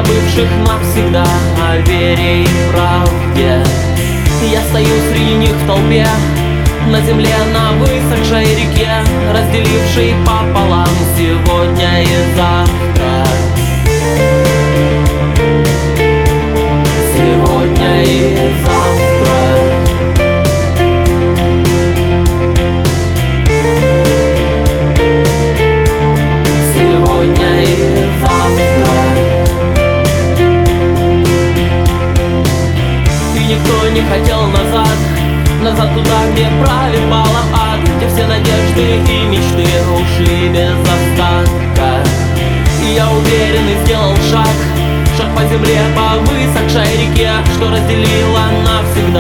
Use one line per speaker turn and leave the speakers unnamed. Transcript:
забывших навсегда о вере и правде. Я стою среди них в толпе, на земле, на высохшей реке, разделившей пополам сегодня и завтра. Сегодня и завтра. Сегодня и завтра. И никто не хотел назад туда, где правит балом ад, где все надежды и мечты ушли без остатка. И я уверенный сделал шаг по земле, по высохшей реке, что разделила навсегда